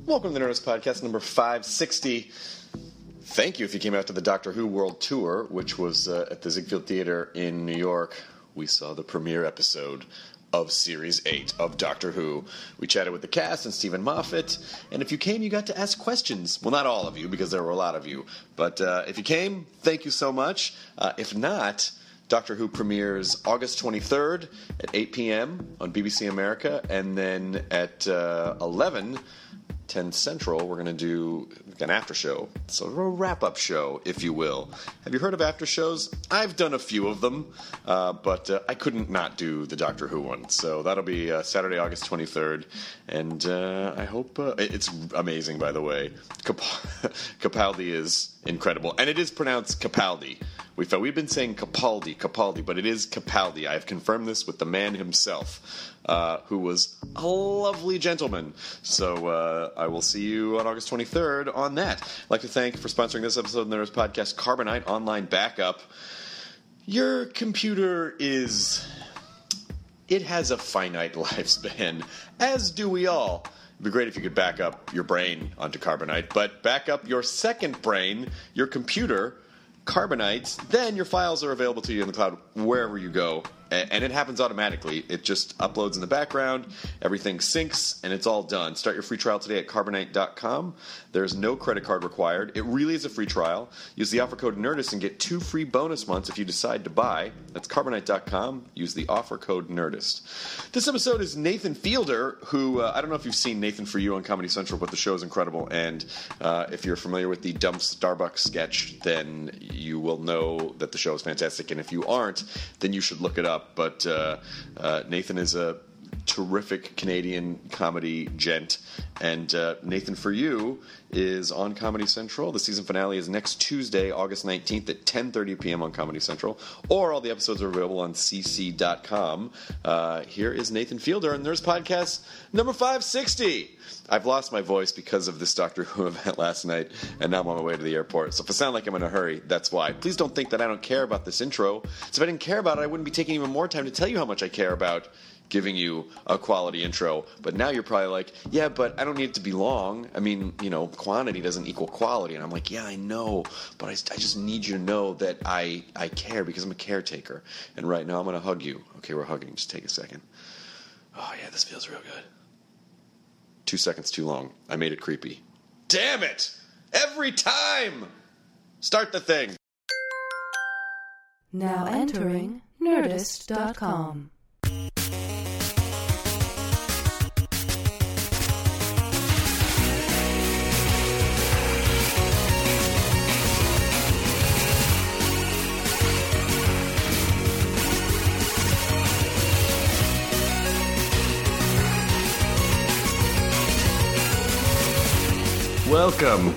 Welcome to the Nerdist Podcast number 560. Thank you if you came out to the Doctor Who World Tour, which was at the Ziegfeld Theater in New York. We saw the premiere episode of Series 8 of Doctor Who. We chatted with the cast and Stephen Moffat, and if you came, you got to ask questions. Well, not all of you, because there were a lot of you, but if you came, thank you so much. If not, Doctor Who premieres August 23rd at 8 p.m. on BBC America, and then at 10 Central, we're going to do an after show. So a wrap-up show, if you will. Have you heard of after shows? I've done a few of them, but I couldn't not do the Doctor Who one. So that'll be Saturday, August 23rd. And I hope it's amazing, by the way. Capaldi is incredible. And it is pronounced Capaldi. We've been saying Capaldi, but it is Capaldi. I have confirmed this with the man himself, who was a lovely gentleman. So I will see you on August 23rd on that. I'd like to thank, for sponsoring this episode of the Nerdist Podcast, Carbonite Online Backup. Your computer it has a finite lifespan, as do we all. It'd be great if you could back up your brain onto Carbonite, but back up your second brain, your computer, Carbonite, then your files are available to you in the cloud wherever you go. And it happens automatically. It just uploads in the background, everything syncs, and it's all done. Start your free trial today at Carbonite.com. There's no credit card required. It really is a free trial. Use the offer code NERDIST and get 2 free bonus months if you decide to buy. That's Carbonite.com. Use the offer code NERDIST. This episode is Nathan Fielder, who, I don't know if you've seen Nathan For You on Comedy Central, but the show is incredible. And if you're familiar with the Dump Starbucks sketch, then you will know that the show is fantastic. And if you aren't, then you should look it up. But Nathan is a terrific Canadian comedy gent, and Nathan For You is on Comedy Central. The season finale is next Tuesday, August 19th at 10:30 p.m. on Comedy Central, or all the episodes are available on cc.com. Here is Nathan Fielder and Nerdist Podcast number 560. I've lost my voice because of this Doctor Who event last night, and now I'm on my way to the airport. So if I sound like I'm in a hurry, that's why. Please don't think that I don't care about this intro. So if I didn't care about it, I wouldn't be taking even more time to tell you how much I care about giving you a quality intro. But now you're probably like, yeah, but I don't need it to be long. I mean, quantity doesn't equal quality. And I'm like, yeah, I know, but I just need you to know that I care because I'm a caretaker. And right now I'm going to hug you. Okay, we're hugging. Just take a second. Oh, yeah, this feels real good. 2 seconds too long. I made it creepy. Damn it! Every time! Start the thing. Now entering Nerdist.com. Welcome.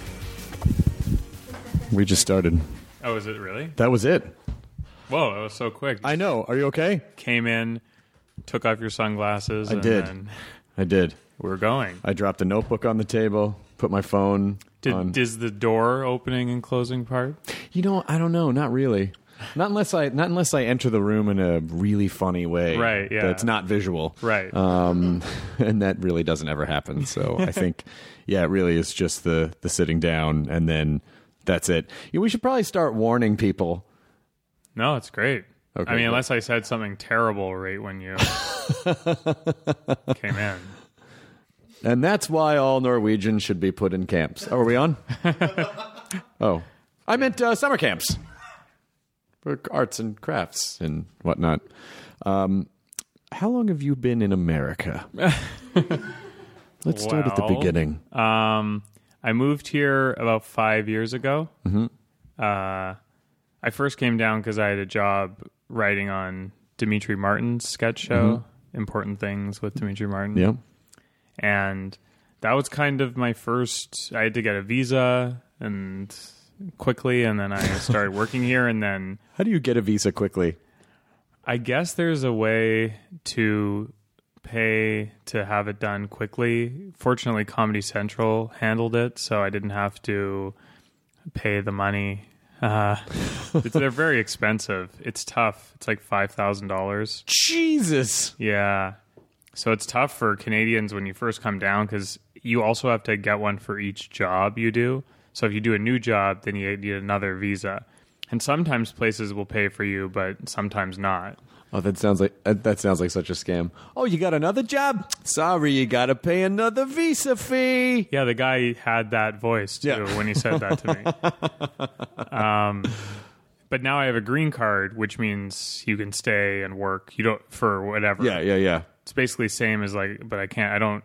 We just started. Oh, is it really? That was it. Whoa, that was so quick. I know. Are you okay? Came in, took off your sunglasses. I did. We're going. I dropped a notebook on the table, put my phone on. Is the door opening and closing part? I don't know. Not really. Not unless I enter the room in a really funny way. Right, yeah. That's not visual. Right. And that really doesn't ever happen. So I think, yeah, it really is just the sitting down, and then that's it. We should probably start warning people. No, it's great. Okay, I mean, unless I said something terrible right when you came in. And that's why all Norwegians should be put in camps. Oh, are we on? Oh. I meant summer camps. For arts and crafts and whatnot. How long have you been in America? Let's start at the beginning. I moved here about 5 years ago. Mm-hmm. I first came down because I had a job writing on Dimitri Martin's sketch show, Important Things with Dimitri Martin. Yeah. And that was kind of my first... I had to get a visa and quickly, and then I started working here, and then... How do you get a visa quickly? I guess there's a way to pay to have it done quickly. Fortunately, Comedy Central handled it, so I didn't have to pay the money. They're very expensive. It's tough. It's like $5,000. Jesus. Yeah. So it's tough for Canadians when you first come down because you also have to get one for each job you do. So if you do a new job, then you need another visa. And sometimes places will pay for you, but sometimes not. Oh, that sounds like such a scam. Oh, you got another job? Sorry, you got to pay another visa fee. Yeah, the guy had that voice too when he said that to me. But now I have a green card, which means you can stay and work. You don't for whatever. Yeah. It's basically same as but I can't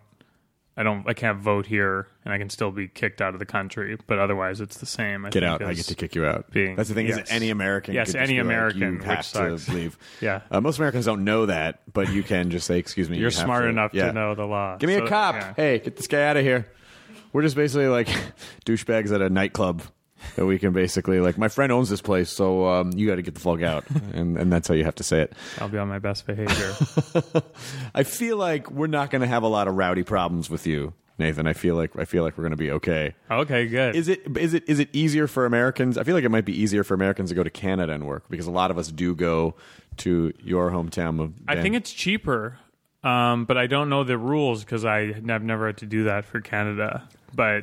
vote here, and I can still be kicked out of the country. But otherwise, it's the same. Get out. I get to kick you out. That's the thing. Yes. Is that any American? Yes, could just any be American, like, you have which sucks. to leave. Yeah. Most Americans don't know that, but you can just say, "Excuse me." You're you have smart to. enough Yeah. to know the law. Give me a cop. Yeah. Hey, get this guy out of here. We're just basically like douchebags at a nightclub. That we can basically my friend owns this place, so you got to get the fuck out, and that's how you have to say it. I'll be on my best behavior. I feel like we're not going to have a lot of rowdy problems with you, Nathan. I feel like we're going to be okay. Okay, good. Is it easier for Americans? I feel like it might be easier for Americans to go to Canada and work because a lot of us do go to your hometown of. I think it's cheaper, but I don't know the rules because I've never had to do that for Canada. But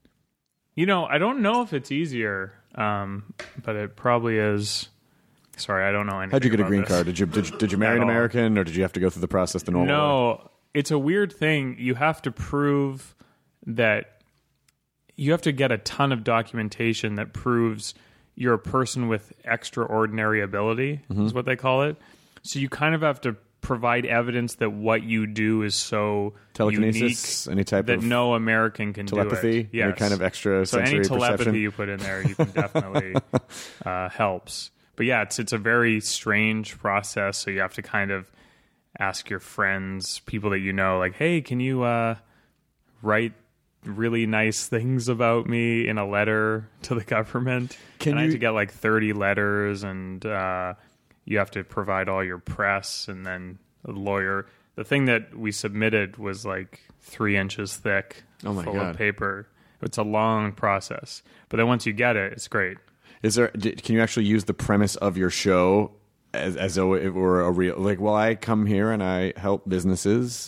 I don't know if it's easier, but it probably is. Sorry, I don't know anything. How'd you get a about green this. card? Did you marry an all. American, or did you have to go through the process the normal way? No, it's a weird thing. You have to prove that you have to get a ton of documentation that proves you're a person with extraordinary ability, is what they call it. So you kind of have to provide evidence that what you do is so telekinesis, unique any type that of no American can telepathy, do it. Yes. any kind of extra So sensory any telepathy perception. you put in there, you can definitely helps. But yeah, it's a very strange process. So you have to kind of ask your friends, people that you know, like, hey, can you write really nice things about me in a letter to the government? I had to get 30 letters, and you have to provide all your press, and then a lawyer. The thing that we submitted was 3 inches thick, full of paper. It's a long process, but then once you get it, it's great. Can you actually use the premise of your show as though it were a real I come here and I help businesses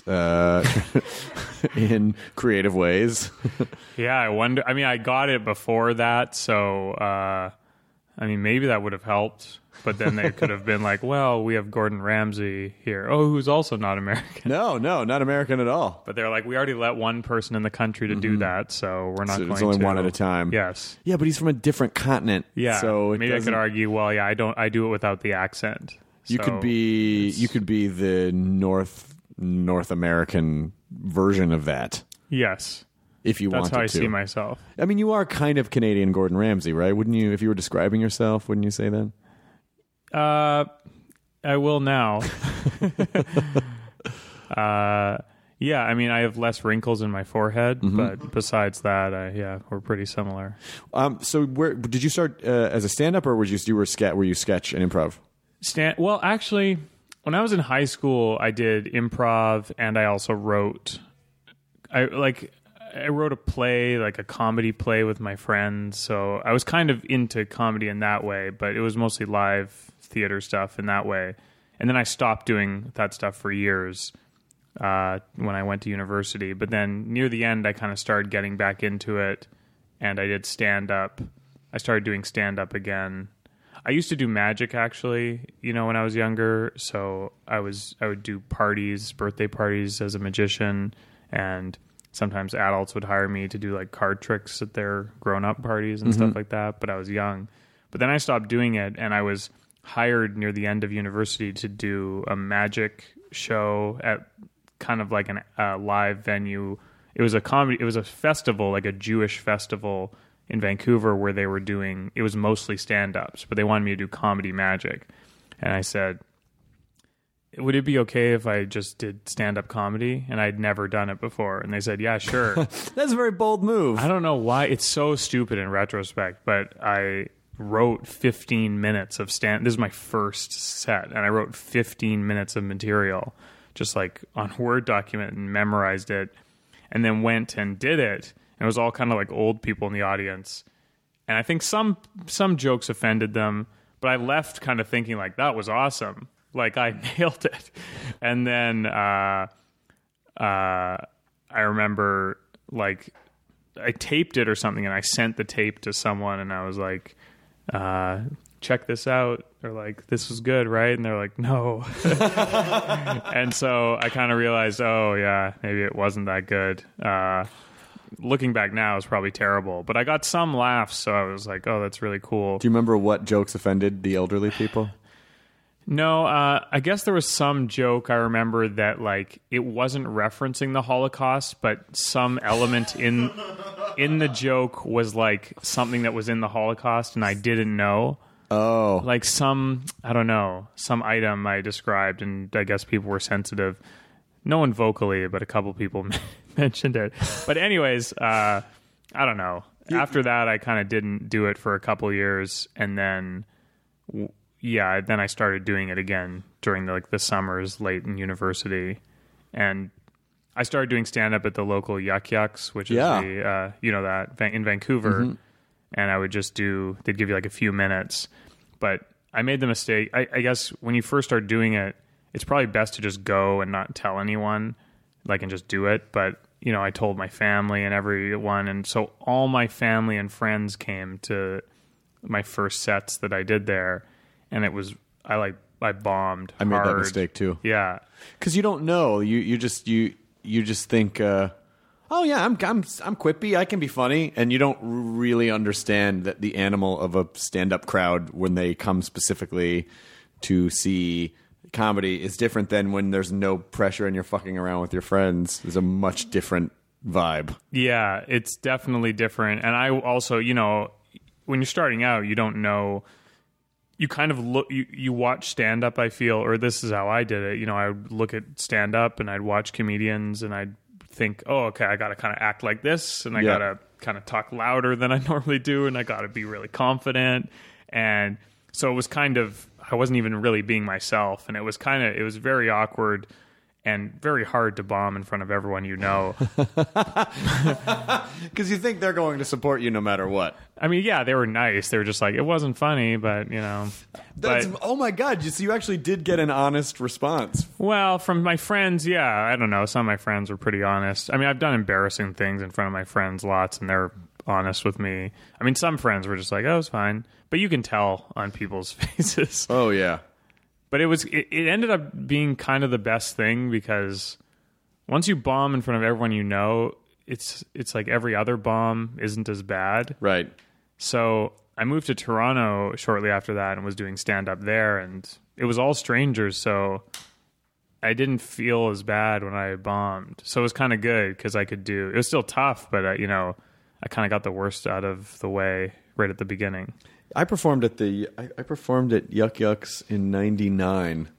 in creative ways? Yeah, I wonder. I mean, I got it before that, so maybe that would have helped. But then they could have been like, well, we have Gordon Ramsay here. Oh, who's also not American. No, not American at all. But they're like, we already let one person in the country to do that, so we're not going to. It's only one at a time. Yes. Yeah, but he's from a different continent. Yeah. So maybe I could argue, well, yeah, I do it without the accent. You could be the North American version of that. Yes. If you wanted to. That's how I see myself. I mean, you are kind of Canadian Gordon Ramsay, right? Wouldn't you, if you were describing yourself, wouldn't you say that? I will now. Yeah, I mean, I have less wrinkles in my forehead, but besides that, we're pretty similar. So, where did you start as a stand-up, or were you sketch and improv? Well, actually, when I was in high school, I did improv, and I also wrote. I wrote a play, like a comedy play with my friends. So I was kind of into comedy in that way, but it was mostly live theater stuff in that way. And then I stopped doing that stuff for years when I went to university. But then near the end, I kind of started getting back into it, and I did stand-up. I started doing stand-up again. I used to do magic, actually, when I was younger. So I would do parties, birthday parties as a magician, and sometimes adults would hire me to do card tricks at their grown-up parties and stuff like that, but I was young. But then I stopped doing it, and I was hired near the end of university to do a magic show at kind of like a live venue. It was a festival, like a Jewish festival in Vancouver, where they were doing, it was mostly stand-ups, but they wanted me to do comedy magic. And I said, would it be okay if I just did stand-up comedy? And I'd never done it before. And they said, yeah, sure. That's a very bold move. I don't know why. It's so stupid in retrospect, but I wrote 15 minutes of This is my first set, and I wrote 15 minutes of material just on a Word document and memorized it, and then went and did it. And it was all kind of like old people in the audience. And I think some jokes offended them, but I left kind of thinking that was awesome. I nailed it. And then I remember like I taped it or something, and I sent the tape to someone, and I was like, check this out, or like, this was good, right? And they're like, no. And so I kind of realized, oh yeah, maybe it wasn't that good. Looking back now, it's probably terrible, but I got some laughs, so I was like, oh, that's really cool. Do you remember what jokes offended the elderly people? No, I guess there was some joke I remember that like it wasn't referencing the Holocaust, but some element in the joke was like something that was in the Holocaust and I didn't know. Oh. Like some item I described, and I guess people were sensitive. No one vocally, but a couple people mentioned it. But anyways, I don't know. After that, I kind of didn't do it for a couple years, and then then I started doing it again during the summers late in university, and I started doing stand up at the local Yuck Yucks, which is the in Vancouver, and I would just they'd give you like a few minutes, but I made the mistake. I guess when you first start doing it, it's probably best to just go and not tell anyone, and just do it. But I told my family and everyone, and so all my family and friends came to my first sets that I did there. And it was I bombed. I made hard. that mistake too. Yeah, because you don't know. You just think, oh yeah, I'm quippy. I can be funny, and you don't really understand that the animal of a stand-up crowd when they come specifically to see comedy is different than when there's no pressure and you're fucking around with your friends. There's a much different vibe. Yeah, it's definitely different. And I also, when you're starting out, you don't know. You kind of look, you watch stand up, I feel, or this is how I did it. I would look at stand up and I'd watch comedians and I'd think, oh, okay, I got to kind of act like this and I got to kind of talk louder than I normally do and I got to be really confident. And so it was I wasn't even really being myself. And it was very awkward and very hard to bomb in front of everyone Because you think they're going to support you no matter what. I mean, yeah, they were nice. They were just like, it wasn't funny, but, Oh, my God. So you actually did get an honest response. Well, from my friends, yeah. I don't know. Some of my friends were pretty honest. I mean, I've done embarrassing things in front of my friends lots, and they're honest with me. I mean, some friends were just like, oh, it's fine. But you can tell on people's faces. Oh, yeah. But it ended up being kind of the best thing because once you bomb in front of everyone it's like every other bomb isn't as bad. Right. So I moved to Toronto shortly after that and was doing stand-up there, and it was all strangers, so I didn't feel as bad when I bombed. So it was kind of good because it was still tough, but I kind of got the worst out of the way right at the beginning. I performed at Yuck Yucks in '99.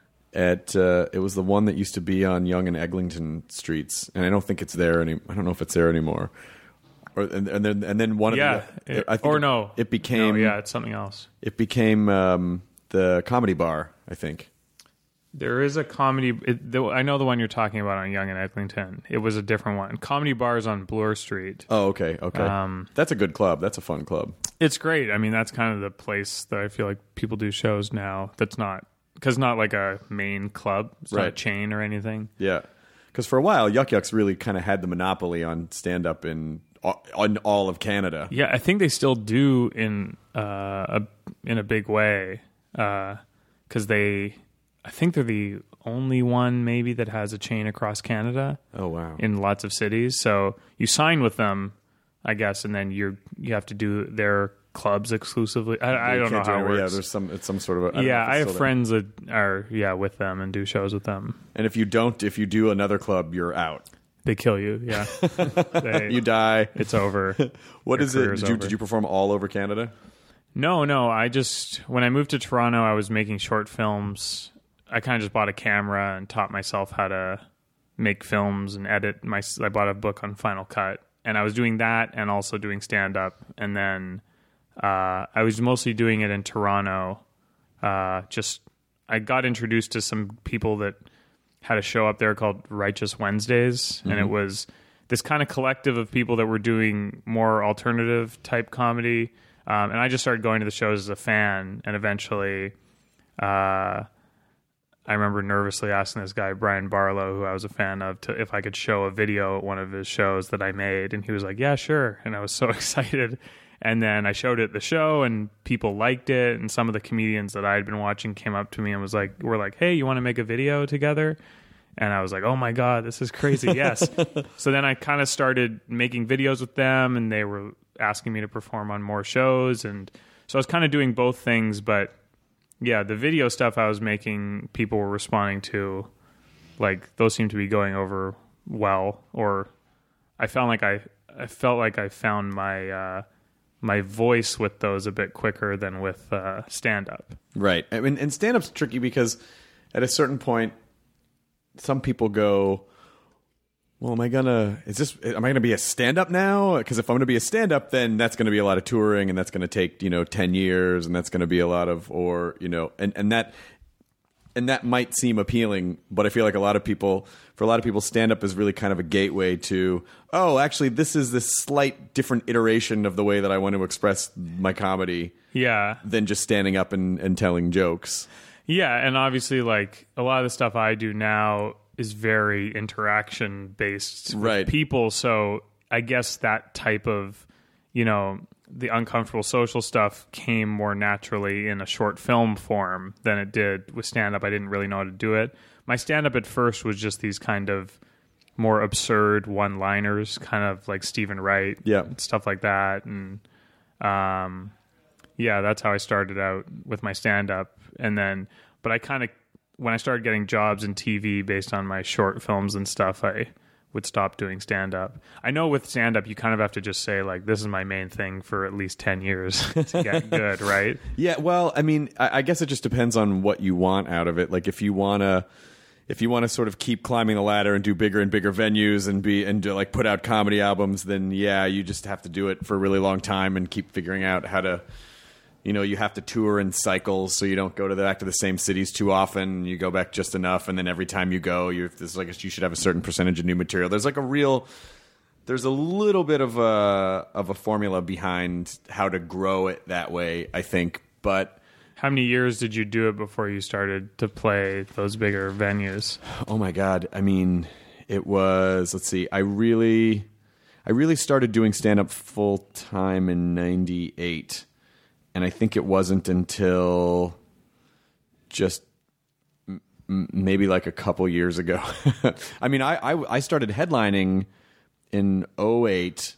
It was the one that used to be on Yonge and Eglinton streets, and I don't think it's there I don't know if it's there anymore. And then one of it became it's something else. It became the Comedy Bar, I think. There is a comedy. I know the one you're talking about on Yonge and Eglinton. It was a different one. Comedy Bar's on Bloor Street. Oh, okay. That's a good club. That's a fun club. It's great. I mean, that's kind of the place that I feel like people do shows now. That's not like a main club. It's not a chain or anything. Yeah, because for a while, Yuck Yucks really kind of had the monopoly on stand-up in all of Canada. Yeah, I think they still do in a big way because I think they're the only one maybe that has a chain across Canada. Oh, wow. In lots of cities. So you sign with them, I guess, and then you have to do their clubs exclusively. I don't know how it works. Yeah, it's some sort of I have friends that are with them and do shows with them. And if you do another club, you're out. They kill you, yeah. You die. It's over. What is it? Did you perform all over Canada? No. When I moved to Toronto, I was making short films. I kind of just bought a camera and taught myself how to make films and edit. I bought a book on Final Cut, and I was doing that and also doing stand-up. And then I was mostly doing it in Toronto. I got introduced to some people that had a show up there called Righteous Wednesdays, and it was this kind of collective of people that were doing more alternative type comedy. And I just started going to the shows as a fan, and eventually I remember nervously asking this guy, Brian Barlow, who I was a fan of, if I could show a video at one of his shows that I made. And he was like, yeah, sure. And I was so excited. And then I showed it at the show and people liked it. And some of the comedians that I had been watching came up to me and were like, hey, you want to make a video together? And I was like, oh my God, this is crazy. Yes. So then I kind of started making videos with them and they were asking me to perform on more shows. And so I was kind of doing both things, but yeah, the video stuff I was making, people were responding to, like those seemed to be going over well, or I felt like I found my my voice with those a bit quicker than with stand up. Right. I mean, and stand up's tricky because at a certain point, some people go, well, am I gonna be a stand-up now? Because if I'm gonna be a stand-up, then that's gonna be a lot of touring, and that's gonna take 10 years, and that's gonna be a lot of, or and that might seem appealing, but I feel like for a lot of people, stand-up is really kind of a gateway to, oh, actually, this is this slight different iteration of the way that I want to express my comedy. Yeah. Than just standing up and telling jokes. Yeah, and obviously, like a lot of the stuff I do now is very interaction based with people. So I guess that type of, the uncomfortable social stuff came more naturally in a short film form than it did with stand-up. I didn't really know how to do it. My stand-up at first was just these kind of more absurd one-liners, kind of like Stephen Wright, stuff like that. And that's how I started out with my stand-up. And then, but I kind of, when I started getting jobs in TV based on my short films and stuff, I would stop doing stand-up. I know with stand-up, you kind of have to just say, like, this is my main thing for at least 10 years to get good, right? Yeah, well, I mean, I guess it just depends on what you want out of it. Like, if you want to sort of keep climbing the ladder and do bigger and bigger venues and do, like, put out comedy albums, then, yeah, you just have to do it for a really long time and keep figuring out how to... you have to tour in cycles, so you don't go back to the same cities too often. You go back just enough, and then every time you go, you should have a certain percentage of new material. There's a little bit of a formula behind how to grow it that way, I think. But how many years did you do it before you started to play those bigger venues? Oh my God! I mean, it was. Let's see. I really started doing stand-up full time in '98. And I think it wasn't until just maybe like a couple years ago. I mean, I started headlining in 2008.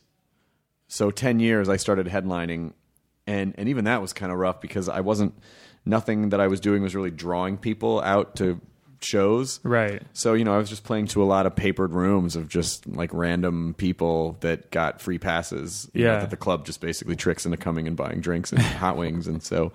So 10 years I started headlining. And even that was kind of rough because nothing that I was doing was really drawing people out to shows. Right. So, I was just playing to a lot of papered rooms of just like random people that got free passes. That the club just basically tricks into coming and buying drinks and hot wings. And so,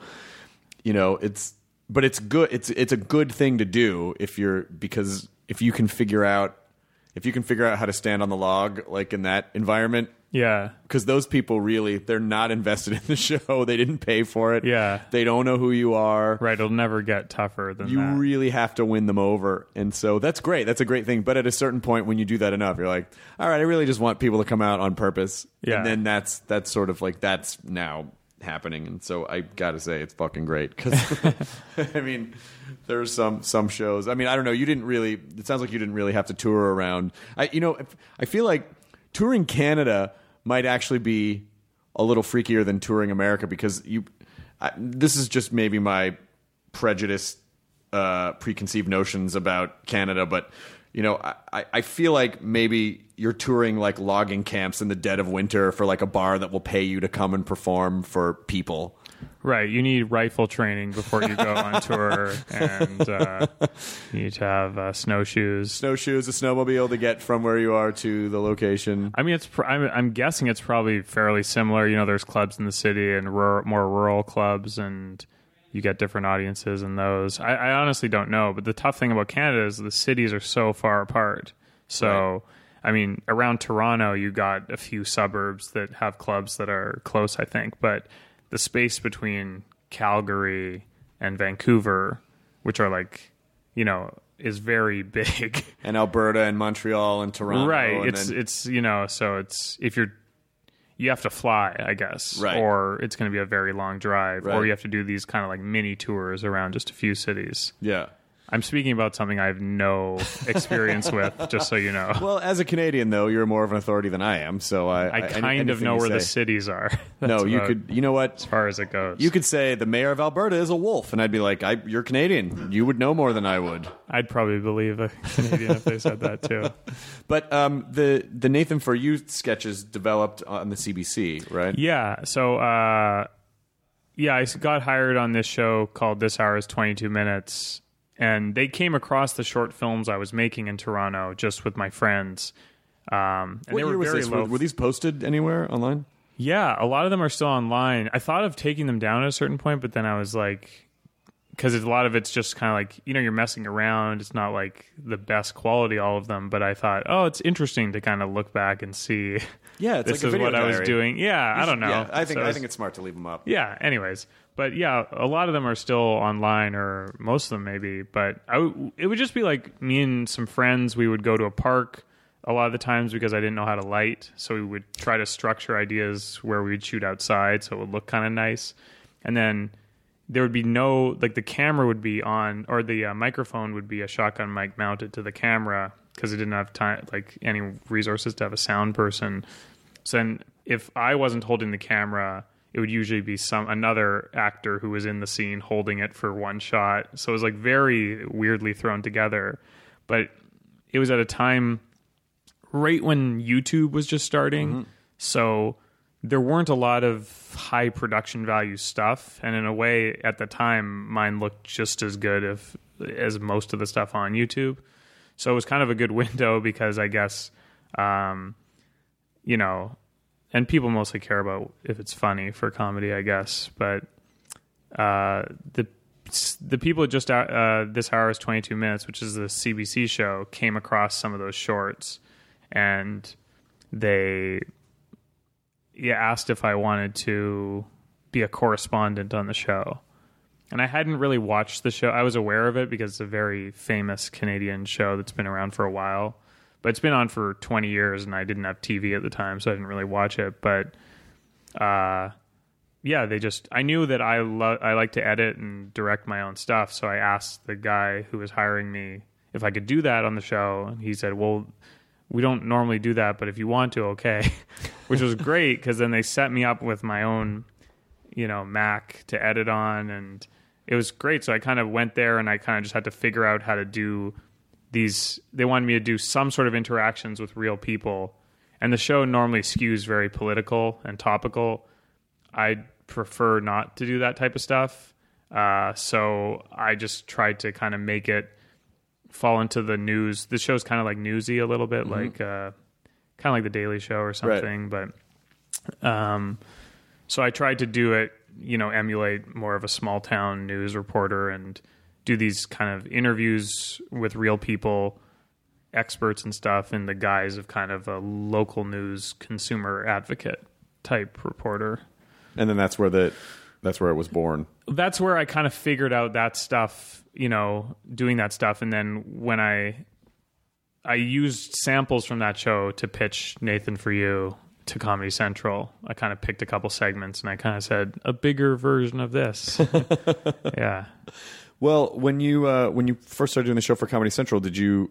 it's good. It's a good thing to do because if you can figure out how to stand on the log, like in that environment. Yeah. Because those people they're not invested in the show. They didn't pay for it. Yeah. They don't know who you are. Right. It'll never get tougher than that. You really have to win them over. And so that's great. That's a great thing. But at a certain point, when you do that enough, you're like, all right, I really just want people to come out on purpose. Yeah. And then that's sort of like, that's now happening. And so I got to say, it's fucking great. Because, I mean, there's some shows. I mean, I don't know. It sounds like you didn't really have to tour around. I feel like touring Canada might actually be a little freakier than touring America because this is just maybe my prejudiced, preconceived notions about Canada, but I feel like maybe you're touring like logging camps in the dead of winter for like a bar that will pay you to come and perform for people. Right. You need rifle training before you go on tour, and you need to have snowshoes, a snowmobile to get from where you are to the location. I mean, I'm guessing it's probably fairly similar. There's clubs in the city and more rural clubs, and you get different audiences in those. I honestly don't know, but the tough thing about Canada is the cities are so far apart. So, right. I mean, around Toronto, you got a few suburbs that have clubs that are close, I think, but the space between Calgary and Vancouver, which are like, is very big. And Alberta and Montreal and Toronto. Right. So you have to fly, I guess. Right. Or it's going to be a very long drive. Right. Or you have to do these kind of like mini tours around just a few cities. Yeah. I'm speaking about something I have no experience with, just so you know. Well, as a Canadian, though, you're more of an authority than I am, so I kind of know where the cities are. No, you could. You know what? As far as it goes, you could say the mayor of Alberta is a wolf, and I'd be like, "You're Canadian. You would know more than I would." I'd probably believe a Canadian if they said that too. But the Nathan For You sketches developed on the CBC, right? Yeah. So I got hired on this show called This Hour is 22 Minutes. And they came across the short films I was making in Toronto just with my friends. And What they year were was very this? low. Were these posted anywhere online? Yeah, a lot of them are still online. I thought of taking them down at a certain point, but then I was like, because a lot of it's just kind of like, you're messing around. It's not like the best quality, all of them. But I thought, it's interesting to kind of look back and see. Yeah, it's this like a is video what I was diary. doing. Yeah, I don't know. Yeah, I think So it's smart to leave them up. yeah, anyways. But yeah, a lot of them are still online, or most of them maybe. But it would just be like me and some friends. We would go to a park a lot of the times because I didn't know how to light. So we would try to structure ideas where we would shoot outside so it would look kind of nice. And then there would be the camera would be on, or the microphone would be a shotgun mic mounted to the camera because it didn't have time, any resources to have a sound person. So then if I wasn't holding the camera, it would usually be another actor who was in the scene holding it for one shot. So it was very weirdly thrown together. But it was at a time right when YouTube was just starting. Mm-hmm. So there weren't a lot of high production value stuff. And in a way, at the time, mine looked just as good as most of the stuff on YouTube. So it was kind of a good window because I guess, and people mostly care about if it's funny for comedy, I guess. But the people just This Hour is 22 Minutes, which is the CBC show, came across some of those shorts, and they asked if I wanted to be a correspondent on the show. And I hadn't really watched the show. I was aware of it because it's a very famous Canadian show that's been around for a while. But it's been on for 20 years, and I didn't have TV at the time, so I didn't really watch it. But, I knew that I like to edit and direct my own stuff, so I asked the guy who was hiring me if I could do that on the show, and he said, well, we don't normally do that, but if you want to, okay. Which was great, because then they set me up with my own, Mac to edit on, and it was great. So I kind of went there, and I kind of just had to figure out how to do they wanted me to do some sort of interactions with real people, and the show normally skews very political and topical. I prefer not to do that type of stuff, so I just tried to kind of make it fall into the news. The show's kind of like newsy a little bit, kind of like The Daily Show or something. Right. But so I tried to do it, emulate more of a small town news reporter and do these kind of interviews with real people, experts and stuff, in the guise of kind of a local news consumer advocate type reporter. And then that's where it was born. That's where I kind of figured out that stuff, doing that stuff. And then when I used samples from that show to pitch Nathan For You to Comedy Central. I kind of picked a couple segments and I kind of said, a bigger version of this. Yeah. Well, when you first started doing the show for Comedy Central, did you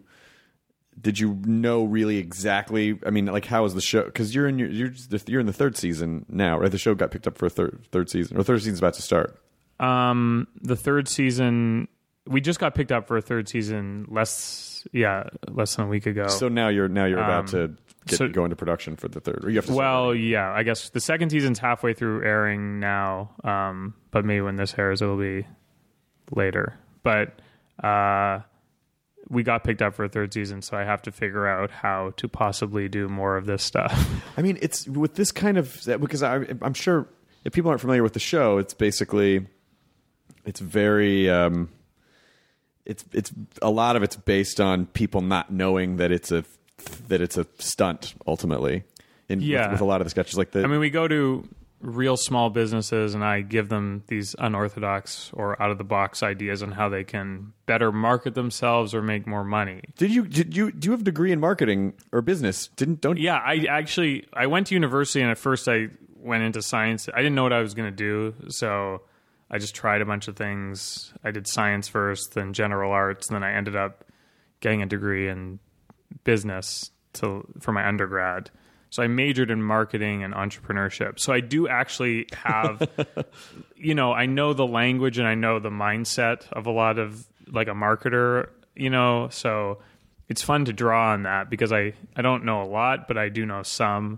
know really exactly? I mean, how was the show? Because you're in the third season now, right? The show got picked up for a third season, or third season's about to start. The third season, we just got picked up for a third season less than a week ago. So now you're about to go into production for the third. Or you have to yeah, I guess the second season's halfway through airing now, but maybe when this airs, it'll be later. But we got picked up for a third season, so I have to figure out how to possibly do more of this stuff. I mean, it's with this kind of, because I'm sure if people aren't familiar with the show, it's basically, it's very, it's a lot of it's based on people not knowing that it's a stunt ultimately. With a lot of the sketches we go to real small businesses and I give them these unorthodox or out of the box ideas on how they can better market themselves or make more money. Do you have a degree in marketing or business? Yeah, I went to university and at first I went into science. I didn't know what I was going to do, so I just tried a bunch of things. I did science first, then general arts, and then I ended up getting a degree in business for my undergrad. So I majored in marketing and entrepreneurship. So I do actually have, I know the language and I know the mindset of a lot of like a marketer, so it's fun to draw on that because I don't know a lot, but I do know some.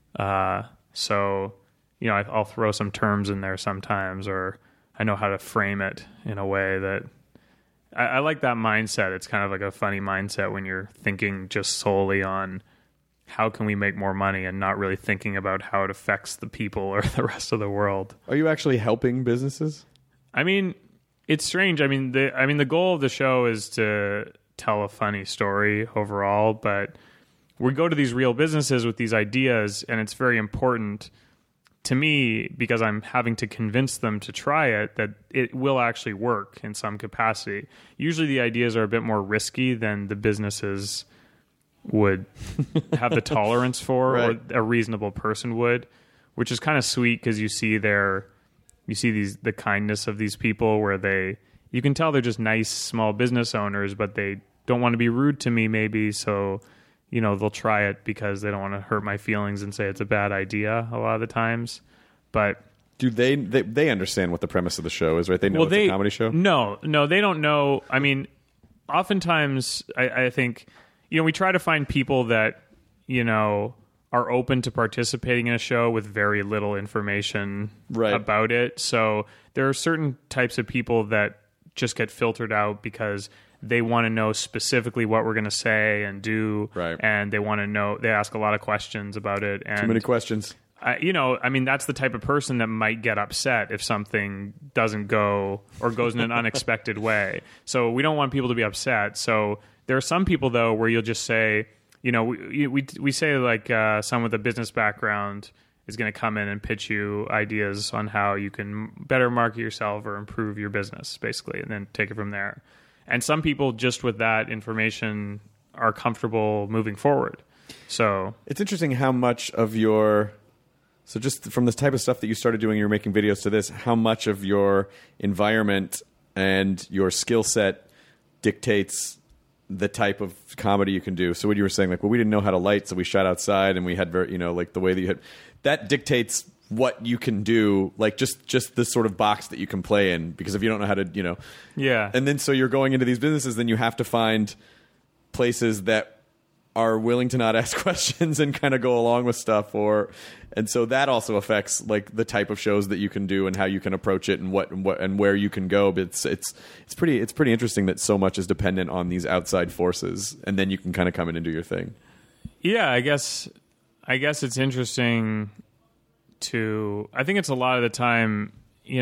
So, I'll throw some terms in there sometimes, or I know how to frame it in a way that I like that mindset. It's kind of like a funny mindset when you're thinking just solely on how can we make more money and not really thinking about how it affects the people or the rest of the world. Are you actually helping businesses? I mean, it's strange. The goal of the show is to tell a funny story overall, but we go to these real businesses with these ideas, and it's very important to me because I'm having to convince them to try it that it will actually work in some capacity. Usually the ideas are a bit more risky than the businesses would have the tolerance for, right, or a reasonable person would, which is kind of sweet because you see the kindness of these people where you can tell they're just nice small business owners, but they don't want to be rude to me maybe, so they'll try it because they don't want to hurt my feelings and say it's a bad idea a lot of the times. But do they understand what the premise of the show is, right? They know it's a comedy show? No, they don't know. I mean, oftentimes I think we try to find people that are open to participating in a show with very little information about it. So there are certain types of people that just get filtered out because they want to know specifically what we're going to say and do, and they want to know. They ask a lot of questions about it. And too many questions. That's the type of person that might get upset if something doesn't go or goes in an unexpected way. So we don't want people to be upset. So there are some people, though, where you'll just say, we say like someone with a business background is going to come in and pitch you ideas on how you can better market yourself or improve your business, basically, and then take it from there. And some people just with that information are comfortable moving forward. So it's interesting how much of so just from this type of stuff that you started doing, you're making videos to this, how much of your environment and your skill set dictates the type of comedy you can do. So what you were saying, like, well, we didn't know how to light, so we shot outside and we had like the way that you had, that dictates what you can do, like just the sort of box that you can play in, because if you don't know how to, yeah. And then so you're going into these businesses, then you have to find places that are willing to not ask questions and kind of go along with stuff, and so that also affects like the type of shows that you can do and how you can approach it and what and where you can go. But it's pretty interesting that so much is dependent on these outside forces, and then you can kind of come in and do your thing. Yeah, I guess it's interesting I think it's a lot of the time,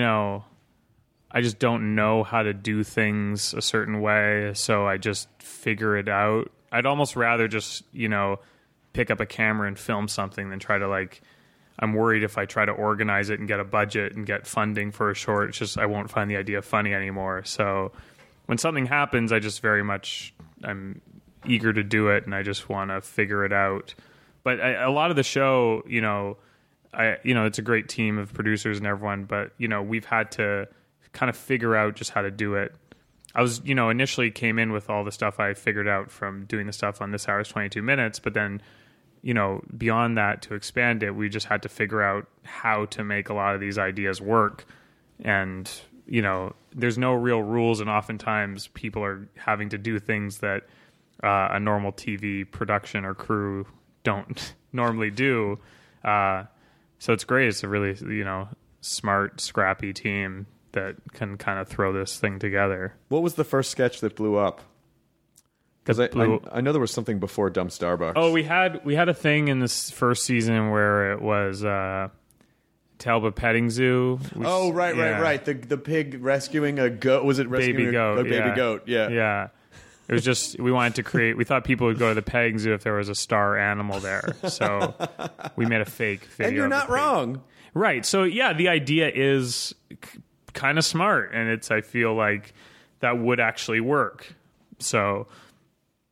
I just don't know how to do things a certain way, so I just figure it out. I'd almost rather just, pick up a camera and film something than try to I'm worried if I try to organize it and get a budget and get funding for a short, it's just I won't find the idea funny anymore. So when something happens, I'm eager to do it and I just want to figure it out. But a lot of the show, it's a great team of producers and everyone, but, we've had to kind of figure out just how to do it. I was, initially came in with all the stuff I figured out from doing the stuff on This Hour's 22 Minutes, but then, beyond that, to expand it, we just had to figure out how to make a lot of these ideas work. And, there's no real rules, and oftentimes people are having to do things that a normal TV production or crew don't normally do. So it's great. It's a really, smart, scrappy team that can kind of throw this thing together. What was the first sketch that blew up? Because I know there was something before Dumb Starbucks. Oh, we had a thing in this first season where it was Talbot Petting Zoo. Right. The pig rescuing a goat. Was it rescuing baby goat? A baby goat? Yeah. Yeah. It was just, we wanted to create, we thought people would go to the petting zoo if there was a star animal there. So we made a fake video. And you're not wrong. Right. So yeah, the idea is kind of smart, and I feel like that would actually work. So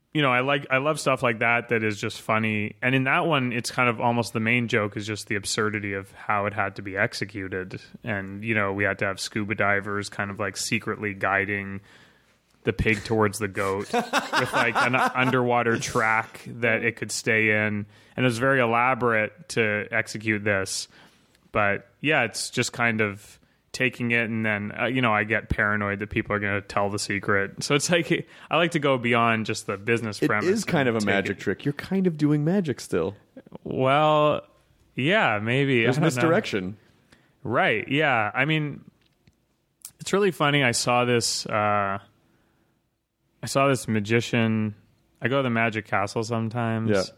I love stuff like that is just funny. And in that one, it's kind of almost the main joke is just the absurdity of how it had to be executed. And, we had to have scuba divers kind of like secretly guiding the pig towards the goat with like an underwater track that it could stay in. And it was very elaborate to execute this. But yeah, it's just kind of taking it, and then I get paranoid that people are going to tell the secret. So it's like I like to go beyond just the business premise. It is kind of a magic trick. You're kind of doing magic still. Well, yeah, maybe there's misdirection, right? Yeah, I mean, it's really funny. I saw this magician. I go to the Magic Castle sometimes. Yeah,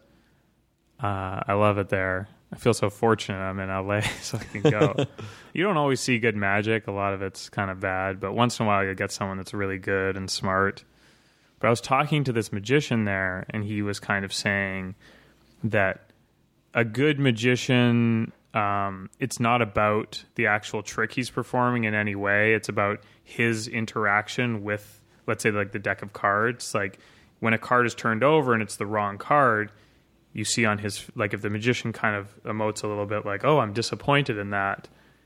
I love it there. I feel so fortunate I'm in LA, so I can go. You don't always see good magic. A lot of it's kind of bad, but once in a while you get someone that's really good and smart. But I was talking to this magician there, and he was kind of saying that a good magician, it's not about the actual trick he's performing in any way. It's about his interaction with, let's say, like the deck of cards. Like when a card is turned over and it's the wrong card, you see on his, like if the magician kind of emotes a little bit like, oh, I'm disappointed in that.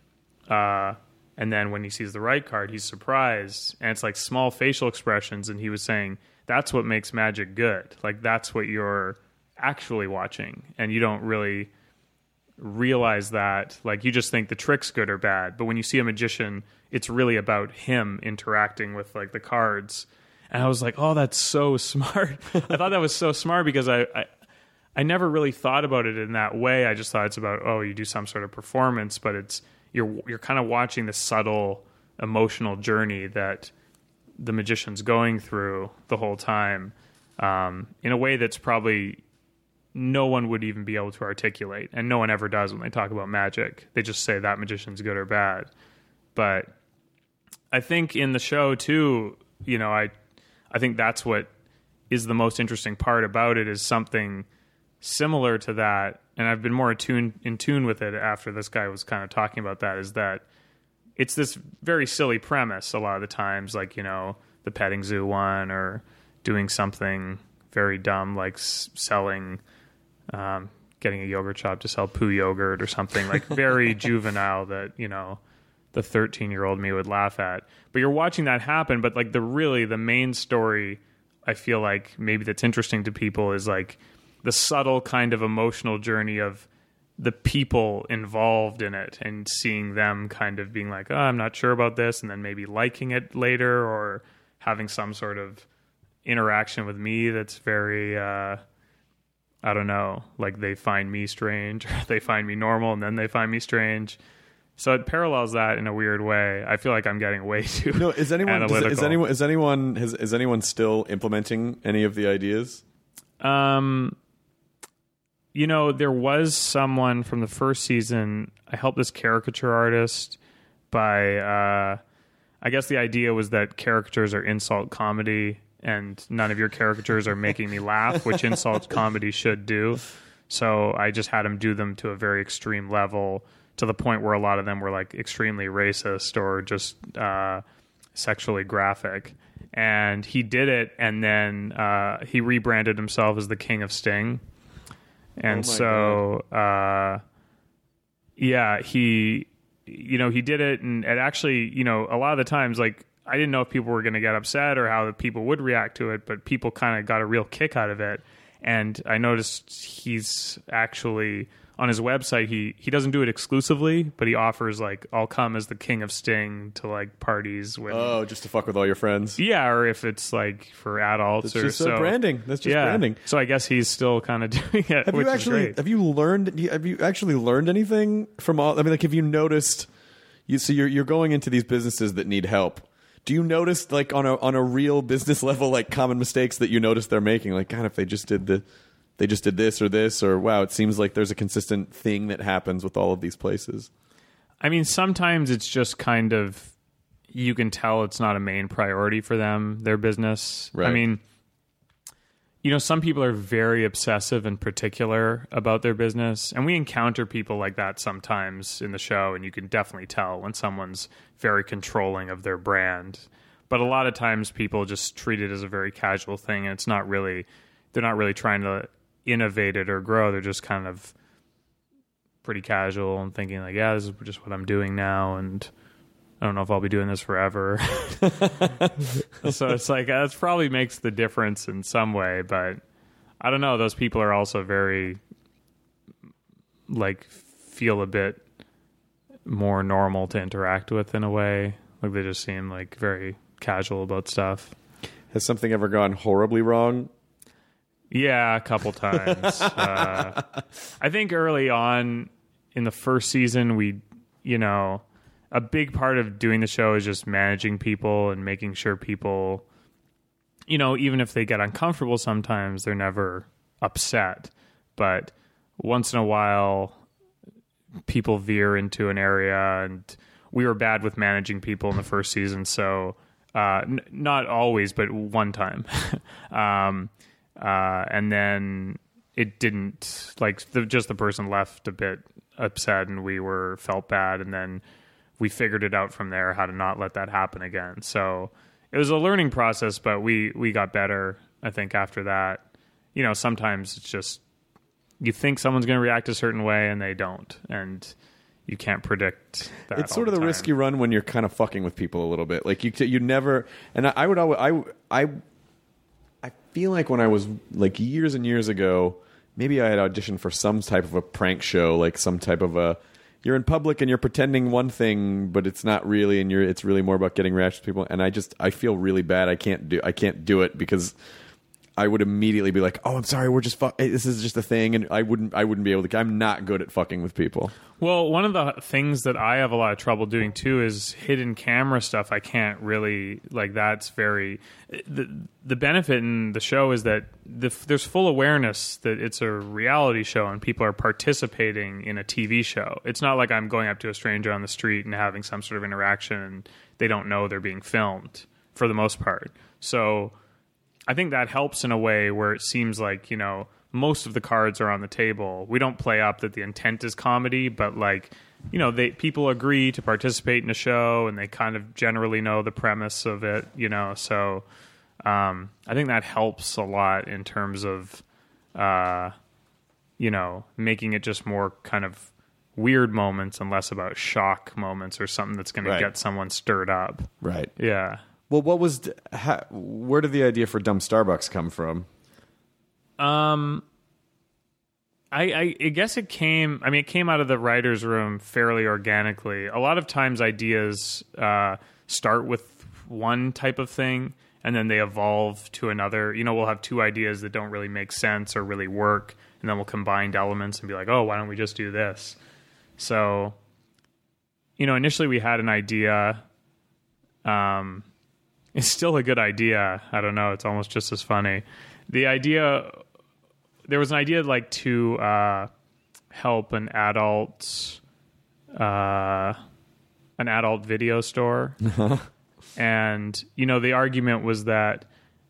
And then when he sees the right card, he's surprised. And it's like small facial expressions. And he was saying, that's what makes magic good. Like that's what you're actually watching. And you don't really realize that. Like you just think the trick's good or bad. But when you see a magician, it's really about him interacting with like the cards. And I was like, oh, that's so smart. I thought that was so smart because I never really thought about it in that way. I just thought it's about, you do some sort of performance, but it's you're kind of watching the subtle emotional journey that the magician's going through the whole time in a way that's probably no one would even be able to articulate, and no one ever does when they talk about magic. They just say that magician's good or bad. But I think in the show too, I think that's what is the most interesting part about it is something similar to that, and I've been more in tune with it after this guy was kind of talking about that, is that it's this very silly premise a lot of the times, like, the petting zoo one, or doing something very dumb like selling, getting a yogurt shop to sell poo yogurt or something like very juvenile that, the 13-year-old me would laugh at. But you're watching that happen, but like the main story, I feel like maybe that's interesting to people is like the subtle kind of emotional journey of the people involved in it and seeing them kind of being like, I'm not sure about this, and then maybe liking it later or having some sort of interaction with me that's very, I don't know, like they find me strange or they find me normal and then they find me strange. So it parallels that in a weird way. I feel like I'm getting way too analytical. Is anyone still implementing any of the ideas? There was someone from the first season. I helped this caricature artist by, I guess the idea was that caricatures are insult comedy and none of your caricatures are making me laugh, which insult comedy should do. So I just had him do them to a very extreme level, to the point where a lot of them were like extremely racist or just sexually graphic. And he did it, and then he rebranded himself as the King of Sting. And he did it, and it actually, a lot of the times, like, I didn't know if people were going to get upset or how the people would react to it, but people kind of got a real kick out of it. And I noticed he's actually, on his website, he doesn't do it exclusively, but he offers, like, I'll come as the King of Sting to, like, parties. When, just to fuck with all your friends? Yeah, or if it's, like, for adults. That's just branding. That's just branding. So I guess he's still kind of doing it, which is great. Have you actually learned anything from all... I mean, like, have you noticed... You're going into these businesses that need help. Do you notice, like, on a real business level, like, common mistakes that you notice they're making? Like, God, if they just did this or this, or wow, it seems like there's a consistent thing that happens with all of these places. I mean, sometimes it's just kind of, you can tell it's not a main priority for them, their business. Right. I mean, some people are very obsessive and particular about their business, and we encounter people like that sometimes in the show, and you can definitely tell when someone's very controlling of their brand. But a lot of times people just treat it as a very casual thing, and it's not really, they're not really trying to innovate it or grow. They're just kind of pretty casual and thinking like, yeah, this is just what I'm doing now, and I don't know if I'll be doing this forever. So it's like, that probably makes the difference in some way, but I don't know. Those people are also very, like, feel a bit more normal to interact with in a way. Like, they just seem like very casual about stuff. Has something ever gone horribly wrong? Yeah, a couple times. I think early on in the first season, we, you know, a big part of doing the show is just managing people and making sure people, you know, even if they get uncomfortable sometimes, they're never upset. But once in a while, people veer into an area, and we were bad with managing people in the first season. So not always, but one time. And then it didn't, like, just the person left a bit upset, and we felt bad, and then we figured it out from there how to not let that happen again. So it was a learning process, but we got better, I think, after that. You know, sometimes it's just, you think someone's going to react a certain way and they don't, and you can't predict that. It's sort of the risk you run when you're kind of fucking with people a little bit. Like, you never, and I would always, I feel like when I was, like, years and years ago, maybe I had auditioned for some type of a prank show, like some type of a, you're in public and you're pretending one thing, but it's not really, and it's really more about getting reactions to people. And I feel really bad. I can't do it because I would immediately be like, "Oh, I'm sorry, we're just this is just a thing," and I wouldn't be able to. I'm not good at fucking with people. Well, one of the things that I have a lot of trouble doing too is hidden camera stuff. I can't really, like, that's very, the benefit in the show is that there's full awareness that it's a reality show and people are participating in a TV show. It's not like I'm going up to a stranger on the street and having some sort of interaction and they don't know they're being filmed for the most part. So I think that helps in a way where it seems like, you know, most of the cards are on the table. We don't play up that the intent is comedy, but, like, you know, people agree to participate in a show and they kind of generally know the premise of it, you know. So I think that helps a lot in terms of, you know, making it just more kind of weird moments and less about shock moments or something that's going to get someone stirred up. Right. Yeah. Well, where did the idea for Dumb Starbucks come from? I guess it came out of the writer's room fairly organically. A lot of times ideas start with one type of thing and then they evolve to another. You know, we'll have two ideas that don't really make sense or really work, and then we'll combine elements and be like, oh, why don't we just do this? So, you know, initially we had an idea. It's still a good idea. I don't know. It's almost just as funny. There was an idea, like, to help an adult video store. And, you know, the argument was that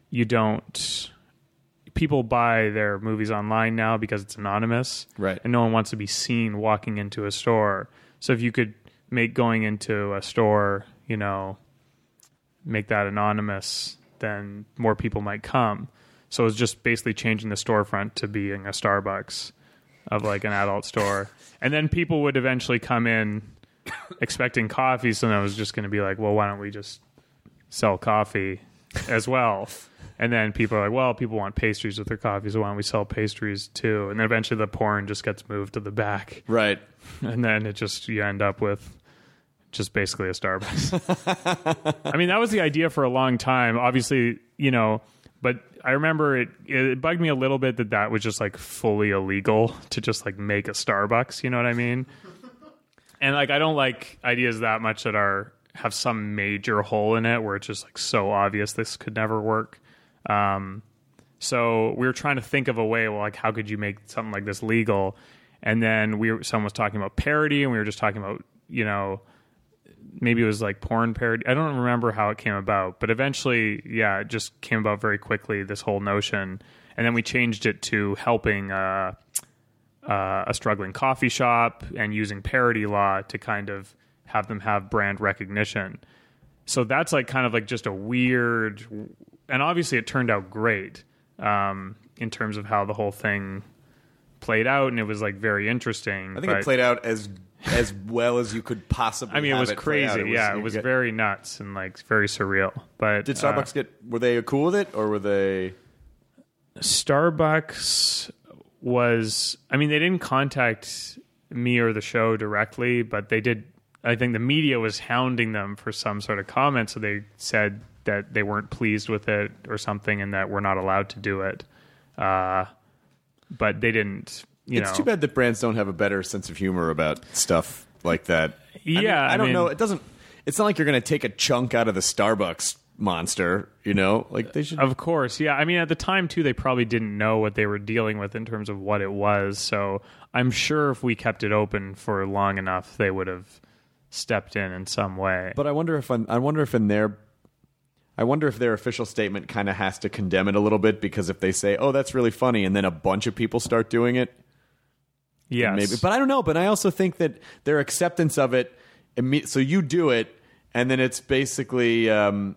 people buy their movies online now because it's anonymous. Right. And no one wants to be seen walking into a store. So if you could make going into a store, you know, make that anonymous, then more people might come. So it was just basically changing the storefront to being a Starbucks of, like, an adult store. And then people would eventually come in expecting coffee, so then it was just going to be like, well, why don't we just sell coffee as well? And then people are like, well, people want pastries with their coffee, so why don't we sell pastries too? And then eventually the porn just gets moved to the back. Right. And then you end up with just basically a Starbucks. I mean, that was the idea for a long time, obviously, you know, but I remember it bugged me a little bit that was just, like, fully illegal to just, like, make a Starbucks, you know what I mean? And, like, I don't like ideas that much that have some major hole in it where it's just, like, so obvious this could never work. So we were trying to think of a way, well, like, how could you make something like this legal? And then someone was talking about parody, and we were just talking about, you know, maybe it was like porn parody. I don't remember how it came about, but eventually, yeah, it just came about very quickly, this whole notion. And then we changed it to helping a struggling coffee shop and using parody law to kind of have them have brand recognition. So that's like kind of like just a weird, and obviously it turned out great in terms of how the whole thing played out, and it was like very interesting. I think it played out as well as you could possibly. I mean, it was have play out. crazy. It was very nuts and like very surreal. But Did Starbucks were they cool with it, or were they? Starbucks was, I mean, they didn't contact me or the show directly, but they did. I think the media was hounding them for some sort of comment, so they said that they weren't pleased with it or something, and that we're not allowed to do it. But they didn't. It's too bad that brands don't have a better sense of humor about stuff like that. Yeah, I don't know. It doesn't. It's not like you're going to take a chunk out of the Starbucks monster, like they should. Of course, yeah. I mean, at the time too, they probably didn't know what they were dealing with in terms of what it was. So I'm sure if we kept it open for long enough, they would have stepped in some way. But I wonder if their official statement kind of has to condemn it a little bit, because if they say, "Oh, that's really funny," and then a bunch of people start doing it, yes, maybe. But I don't know. But I also think that their acceptance of it, so you do it, and then it's basically.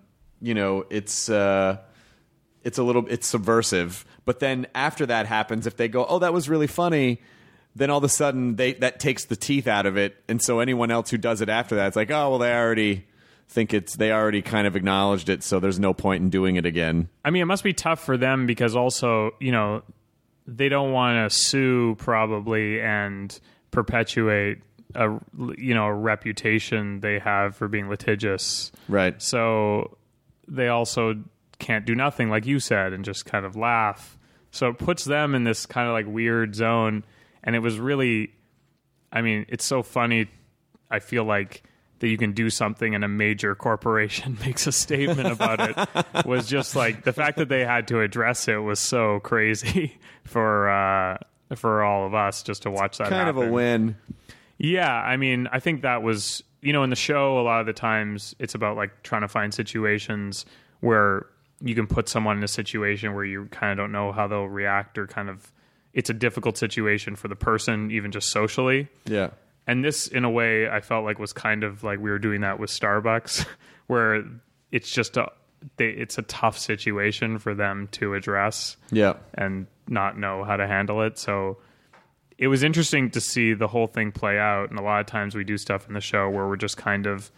It's subversive. But then after that happens, if they go, "Oh, that was really funny," then all of a sudden that takes the teeth out of it, and so anyone else who does it after that, it's like, "Oh, well, they already kind of acknowledged it, so there's no point in doing it again." I mean, it must be tough for them because also, they don't want to sue probably and perpetuate a reputation they have for being litigious, right? So they also can't do nothing, like you said, and just kind of laugh. So it puts them in this kind of like weird zone. And it was really, I mean, it's so funny. I feel like that you can do something and a major corporation makes a statement about it was just like the fact that they had to address it was so crazy for all of us just to watch that kind happen. of a win. Yeah, I mean, I think that was, in the show, a lot of the times it's about like trying to find situations where you can put someone in a situation where you kind of don't know how they'll react, or kind of it's a difficult situation for the person, even just socially. Yeah. And this, in a way, I felt like was kind of like we were doing that with Starbucks, where it's just it's a tough situation for them to address. Yeah. And not know how to handle it. So it was interesting to see the whole thing play out. And a lot of times we do stuff in the show where we're just kind of,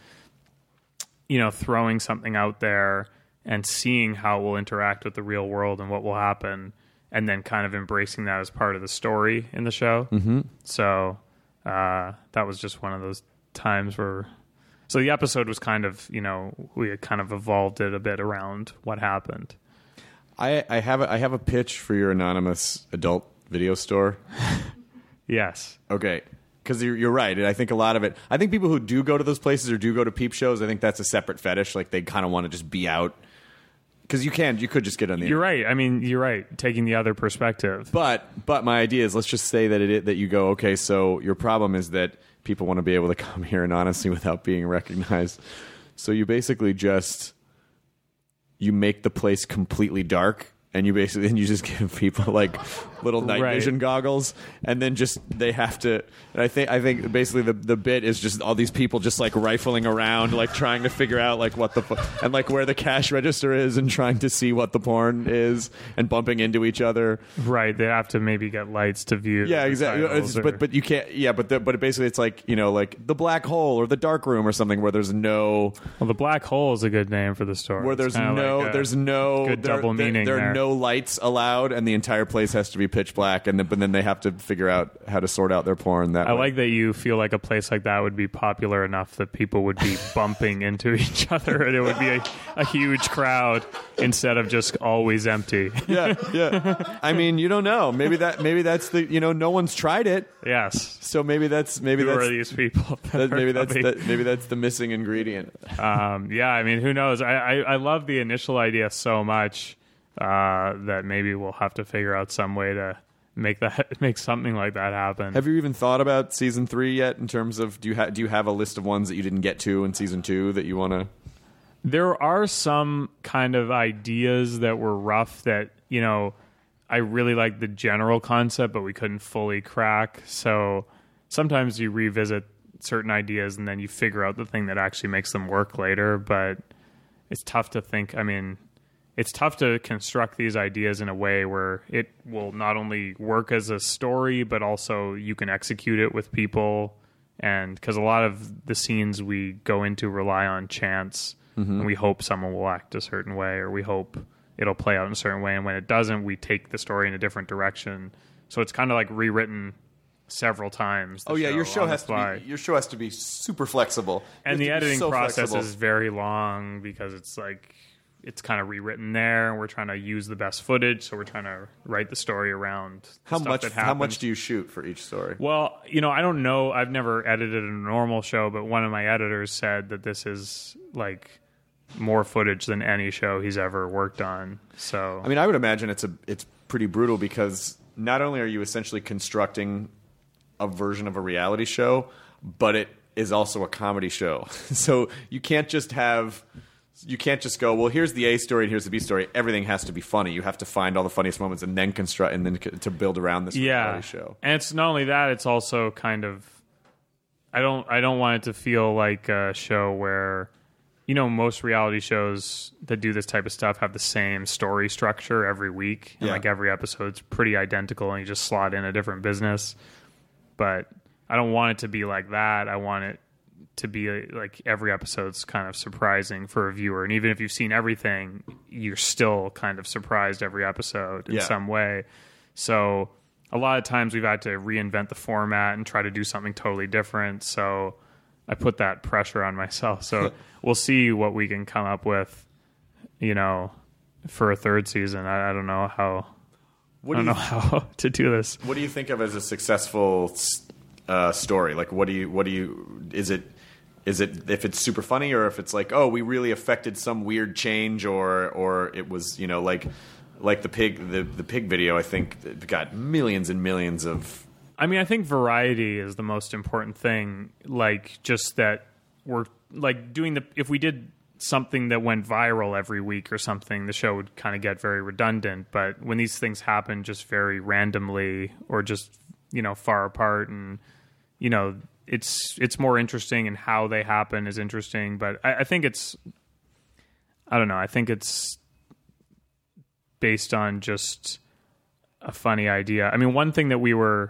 throwing something out there and seeing how it will interact with the real world and what will happen, and then kind of embracing that as part of the story in the show. Mm-hmm. So that was just one of those times where... So the episode was kind of, we had kind of evolved it a bit around what happened. I have a pitch for your anonymous adult video store. Yes. Okay. Because you're right. And I think a lot of it... I think people who do go to those places or do go to peep shows, I think that's a separate fetish. Like, they kind of want to just be out. Because you could just get on the... You're right. I mean, you're right. Taking the other perspective. But my idea is, let's just say that you go, okay, so your problem is that people want to be able to come here anonymously without being recognized. So you basically you make the place completely dark, and you just give people like little night vision goggles, and then they have to. And I think basically the bit is just all these people just like rifling around, like trying to figure out like what and like where the cash register is, and trying to see what the porn is, and bumping into each other. Right, they have to maybe get lights to view. Yeah, exactly. But you can't. Yeah, but basically it's like like the black hole or the dark room or something where there's no. Well, the black hole is a good name for the store. Where there's no good double meaning. There are no lights allowed, and the entire place has to be pitch black. But then they have to figure out how to sort out their porn. I like that you feel like a place like that would be popular enough that people would be bumping into each other, and it would be a huge crowd instead of just always empty. Yeah. I mean, you don't know. Maybe that's the no one's tried it. Yes. So maybe that's who are these people? Maybe that's the missing ingredient. Yeah. I mean, who knows? I love the initial idea so much that maybe we'll have to figure out some way to make something like that happen. Have you even thought about season 3 yet? In terms of do you have a list of ones that you didn't get to in season 2 that you want to? There are some kind of ideas that were rough that I really like the general concept, but we couldn't fully crack. So sometimes you revisit certain ideas and then you figure out the thing that actually makes them work later. But it's tough to think. I mean, it's tough to construct these ideas in a way where it will not only work as a story, but also you can execute it with people. And because a lot of the scenes we go into rely on chance, and we hope someone will act a certain way, or we hope it'll play out in a certain way. And when it doesn't, we take the story in a different direction. So it's kind of like rewritten several times. Your show has to be super flexible. And the editing process is very long because it's like it's kind of rewritten there, and we're trying to use the best footage, so we're trying to write the story around how stuff much that happens. How much do you shoot for each story? Well, I don't know. I've never edited a normal show, but one of my editors said that this is like more footage than any show he's ever worked on. So I mean, I would imagine it's pretty brutal because not only are you essentially constructing a version of a reality show, but it is also a comedy show. So you can't just go, well, here's the A story and here's the B story. Everything has to be funny. You have to find all the funniest moments and then construct and then to build around this reality show. And it's not only that, it's also kind of I don't want it to feel like a show where most reality shows that do this type of stuff have the same story structure every week. And like every episode's pretty identical and you just slot in a different business. But I don't want it to be like that. I want it to be like every episode's kind of surprising for a viewer. And even if you've seen everything, you're still kind of surprised every episode in some way. So a lot of times we've had to reinvent the format and try to do something totally different. So I put that pressure on myself. So we'll see what we can come up with, for a third season. I don't know how. I don't know how to do this. What do you think of as a successful story? Like, what do you? Is it if it's super funny, or if it's like, oh, we really affected some weird change, or it was like the pig video? I think it got millions and millions of. I mean, I think variety is the most important thing. Like, just that we're like doing if we did something that went viral every week or something, the show would kind of get very redundant. But when these things happen just very randomly or just, far apart and, it's more interesting, and how they happen is interesting. But I think I don't know. I think it's based on just a funny idea. I mean, one thing that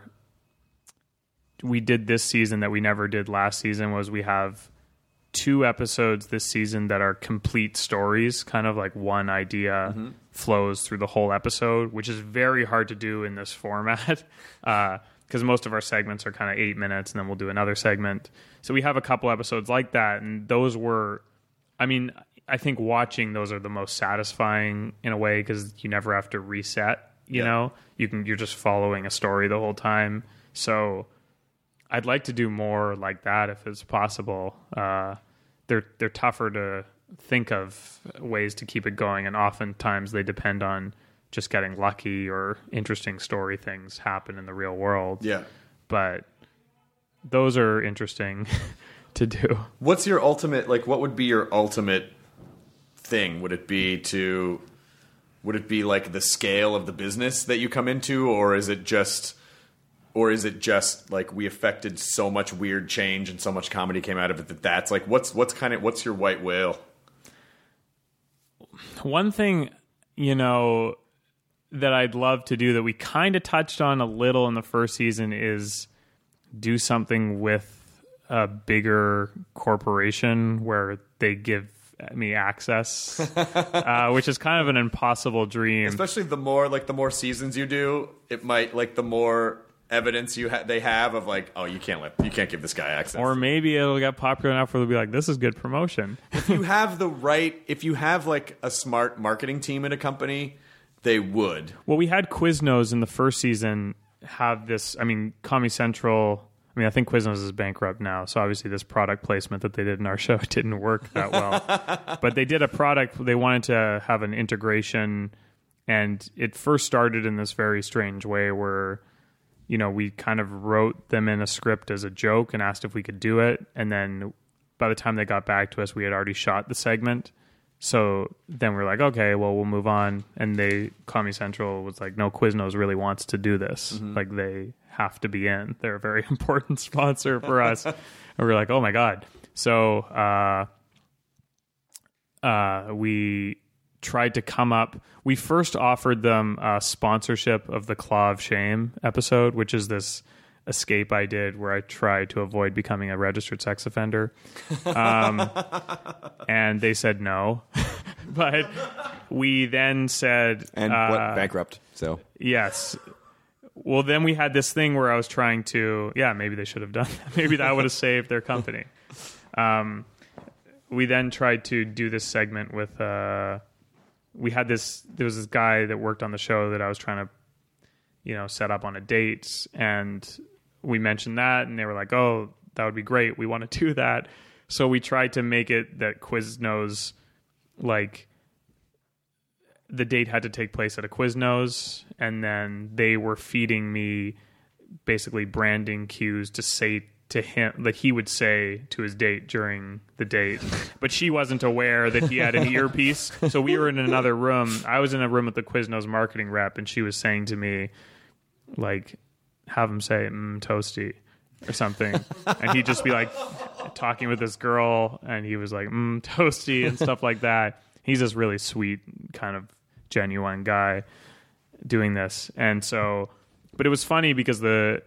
we did this season that we never did last season was we have 2 episodes this season that are complete stories, kind of like one idea flows through the whole episode, which is very hard to do in this format because most of our segments are kind of 8 minutes and then we'll do another segment. So we have a couple episodes like that, and those were, I mean, I think watching those are the most satisfying in a way because you never have to reset, you know? You're just following a story the whole time. So I'd like to do more like that if it's possible. They're tougher to think of ways to keep it going, and oftentimes they depend on just getting lucky or interesting story things happen in the real world. Yeah. But those are interesting to do. What's your ultimate, what would be your ultimate thing? Would it be like the scale of the business that you come into, or is it just like we affected so much weird change and so much comedy came out of it that's like what's your white whale? One thing, that I'd love to do that we kind of touched on a little in the first season is do something with a bigger corporation where they give me access, which is kind of an impossible dream. Especially the more seasons you do, it might the more evidence they have of you can't give this guy access. Or maybe it'll get popular enough where they'll be like, this is good promotion. If you have a smart marketing team in a company, they would. Well, we had Quiznos in the first season have this, Comedy Central, I think Quiznos is bankrupt now, so obviously this product placement that they did in our show didn't work that well. But they did a product, they wanted to have an integration, and it first started in this very strange way where we kind of wrote them in a script as a joke and asked if we could do it. And then by the time they got back to us, we had already shot the segment. So then we're like, okay, well, we'll move on. And Comedy Central was like, no, Quiznos really wants to do this. Mm-hmm. They have to be in. They're a very important sponsor for us. And we're like, oh my God. So we tried to come up. We first offered them a sponsorship of the Claw of Shame episode, which is this escape I did where I tried to avoid becoming a registered sex offender. And they said no. But we then said... And what, bankrupt, so... Yes. Well, then we had this thing where I was trying to... Yeah, maybe they should have done that. Maybe that would have saved their company. We then tried to do this segment with... we had this... There was this guy that worked on the show that I was trying to, set up on a date, and we mentioned that, and they were like, oh, that would be great. We want to do that. So we tried to make it that Quiznos, like, the date had to take place at a Quiznos, and then they were feeding me basically branding cues to say to him, that he would say to his date during the date. But she wasn't aware that he had an earpiece. So we were in another room. I was in a room with the Quiznos marketing rep, and she was saying to me, like, have him say toasty or something, and he'd just be like talking with this girl, and he was like toasty and stuff like that. He's this really sweet, kind of genuine guy doing this. And so, but it was funny because I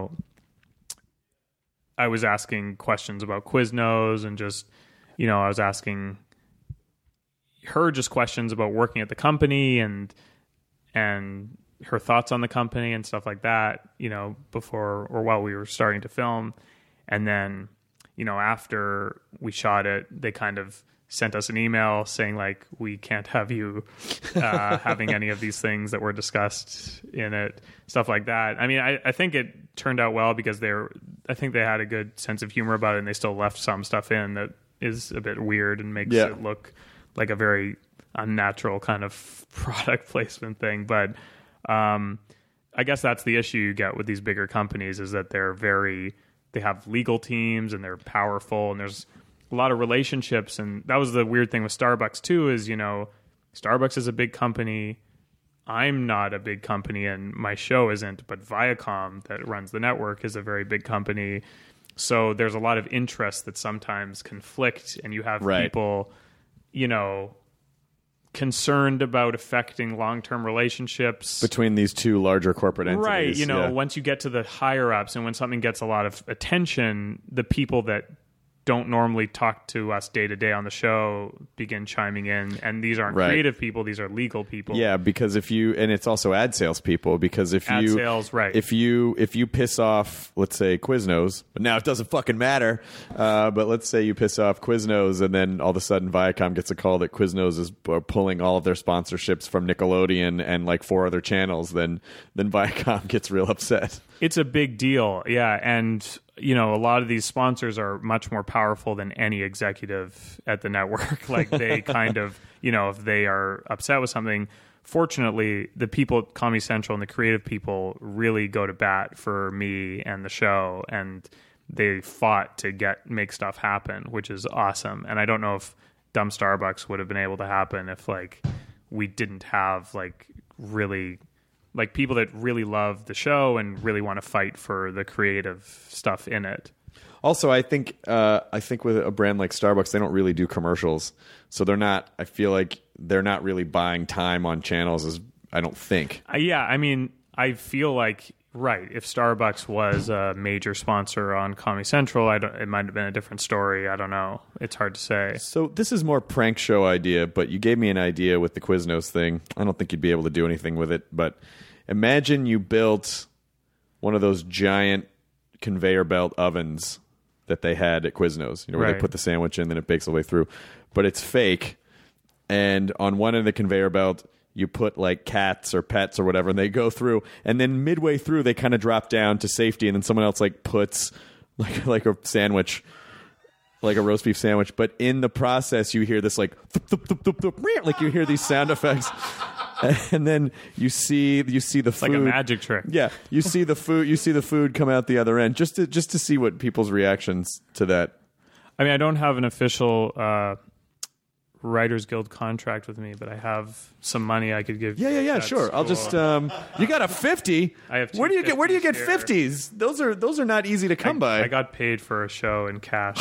was asking questions about Quiznos, and just, I was asking her just questions about working at the company and her thoughts on the company and stuff like that, before or while we were starting to film. And then, after we shot it, they kind of sent us an email saying, like, we can't have you having any of these things that were discussed in it, stuff like that. I mean, I think it turned out well because I think they had a good sense of humor about it, and they still left some stuff in that is a bit weird and makes it look like a very unnatural kind of product placement thing. But I guess that's the issue you get with these bigger companies, is that they have legal teams, and they're powerful, and there's a lot of relationships. And that was the weird thing with Starbucks too, is, Starbucks is a big company. I'm not a big company, and my show isn't, but Viacom, that runs the network, is a very big company. So there's a lot of interests that sometimes conflict, and you have people, concerned about affecting long-term relationships between these two larger corporate entities. Right. Once you get to the higher ups, and when something gets a lot of attention, the people that don't normally talk to us day to day on the show begin chiming in, and these aren't creative people; these are legal people. Yeah, because and it's also ad sales people. Because if you piss off, let's say, Quiznos, but now it doesn't fucking matter. But let's say you piss off Quiznos, and then all of a sudden Viacom gets a call that Quiznos is pulling all of their sponsorships from Nickelodeon and like 4 other channels. Then Viacom gets real upset. It's a big deal, yeah, and a lot of these sponsors are much more powerful than any executive at the network. Like, they kind of, if they are upset with something, fortunately, the people at Comedy Central and the creative people really go to bat for me and the show, and they fought to make stuff happen, which is awesome. And I don't know if Dumb Starbucks would have been able to happen if, like, we didn't have, like, really... like people that really love the show and really want to fight for the creative stuff in it. Also, I think with a brand like Starbucks, they don't really do commercials, so I feel like they're not really buying time on channels. I don't think. Yeah, I mean, I feel like if Starbucks was a major sponsor on Comedy Central, it might have been a different story. I don't know. It's hard to say. So this is more prank show idea, but you gave me an idea with the Quiznos thing. I don't think you'd be able to do anything with it, but imagine you built one of those giant conveyor belt ovens that they had at Quiznos, where they put the sandwich in, then it bakes all the way through. But it's fake, and on one end of the conveyor belt, you put like cats or pets or whatever, and they go through, and then midway through, they kind of drop down to safety, and then someone else like puts like a sandwich, like a roast beef sandwich. But in the process, you hear this like thup, thup, thup, thup, thup, like you hear these sound effects. And then you see the food, like a magic trick. Yeah, you see the food come out the other end, just to see what people's reactions to that. I mean, I don't have an official Writers Guild contract with me, but I have some money I could give. Yeah, that sure. I'll school. just you got a 50. I have two Where do you get 50s here. 50s? Those are not easy to come by. I got paid for a show in cash.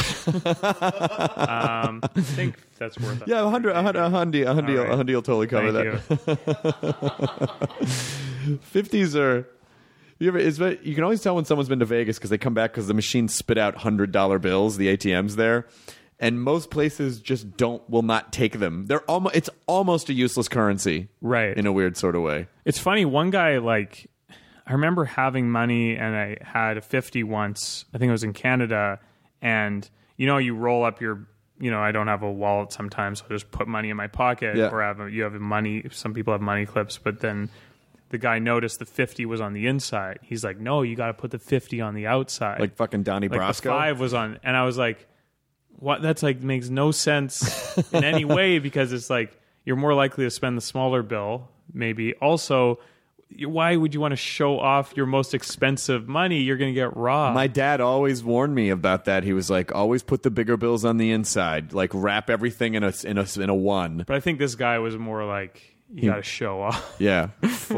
I think that's worth it. Yeah, a hundy will totally cover that. 50s are. You can always tell when someone's been to Vegas because they come back because the machines spit out $100 bills, the ATMs there, and most places just will not take them. It's almost a useless currency, Right. In a weird sort of way. It's funny. One guy, I remember having money, and I had a 50 once. I think it was in Canada, and you roll up your. I don't have a wallet sometimes, so I just put money in my pocket. Yeah. Or you have money. Some people have money clips, but then the guy noticed the 50 was on the inside. He's like, "No, you got to put the 50 on the outside." Like fucking Donnie Like Brasco. the 5 was on, and I was like, "What? That's makes no sense in any way because it's like you're more likely to spend the smaller bill. Maybe also, why would you want to show off your most expensive money? You're going to get robbed." My dad always warned me about that. He was like, always put the bigger bills on the inside. Like wrap everything in a one. But I think this guy was more like, you got to show off. Yeah.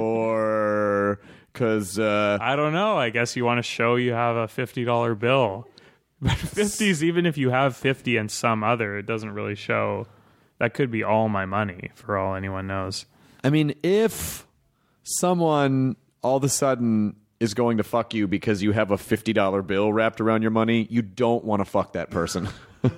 Because I don't know. I guess you want to show you have a $50 bill. But 50s, even if you have 50 and some other, it doesn't really show. That could be all my money for all anyone knows. I mean, if someone all of a sudden is going to fuck you because you have a $50 bill wrapped around your money, you don't want to fuck that person.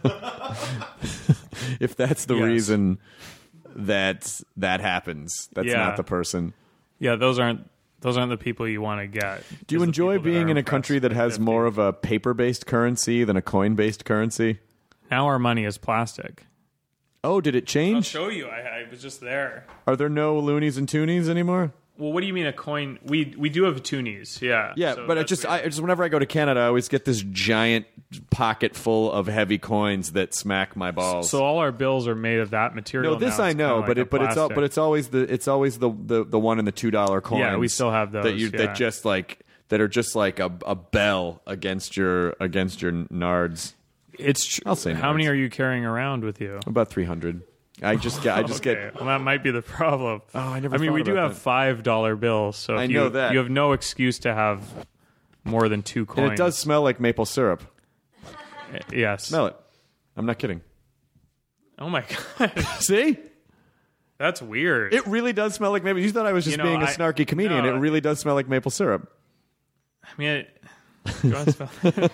If that's the Yes. reason that happens, that's Yeah. not the person. Yeah, those aren't the people you want to get. Do you enjoy being in a country that has more of a paper-based currency than a coin-based currency? Now our money is plastic. Oh, did it I'll change? show you. I was just there. Are there no loonies and toonies anymore? Well, what do you mean a coin? We do have toonies, yeah. Yeah, So but I that's just weird. whenever I go to Canada, I always get this giant pocket full of heavy coins that smack my balls. So all our bills are made of that material. no, this now. I It's know, kinda but like it's always the $1 and the $2 coins. Yeah, we still have those, that are just like a bell against your nards. It's I'll say how many nards. are you carrying around with you? About 300. I just get Okay, well, that might be the problem. Oh, I never mean, thought we do about have $5 bills, so I if know that. you have no excuse to have more than 2 coins. and it does smell like maple syrup. Yes. Smell it. I'm not kidding. Oh my god, See? that's weird. It really does smell like maple. You thought I was just You know, being a snarky comedian. no. It really does smell like maple syrup. I mean, do you want to spell?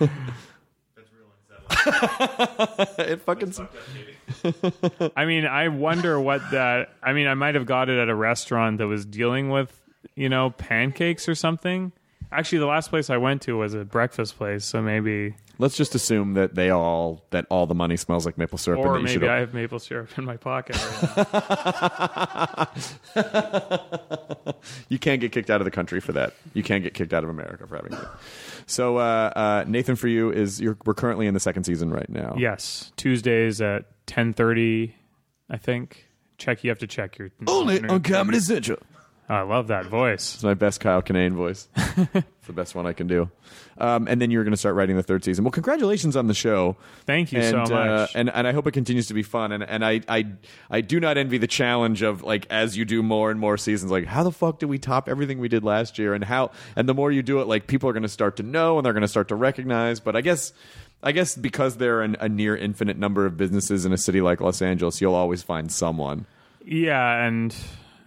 It fucking. I mean, I wonder what that. I mean, I might have got it at a restaurant that was dealing with, pancakes or something. Actually, the last place I went to was a breakfast place, so maybe, Let's just assume that all the money smells like maple syrup. or and that you maybe should I have maple syrup in my pocket. Right now. You can't get kicked out of the country for that. You can't get kicked out of America for having that. So, Nathan, for you we're currently in the second season right now. Yes, Tuesdays at 10:30, I think. You have to check your Only on Comedy Central. Oh, I love that voice. It's my best Kyle Kinane voice. It's the best one I can do. And then you're going to start writing the third season. Well, congratulations on the show. Thank you and, so much. And I hope it continues to be fun. And I do not envy the challenge of, like, as you do more and more seasons, like, how the fuck did we top everything we did last year? And the more you do it, like, people are going to start to know and they're going to start to recognize. But I guess because there are a near infinite number of businesses in a city like Los Angeles, you'll always find someone. Yeah, and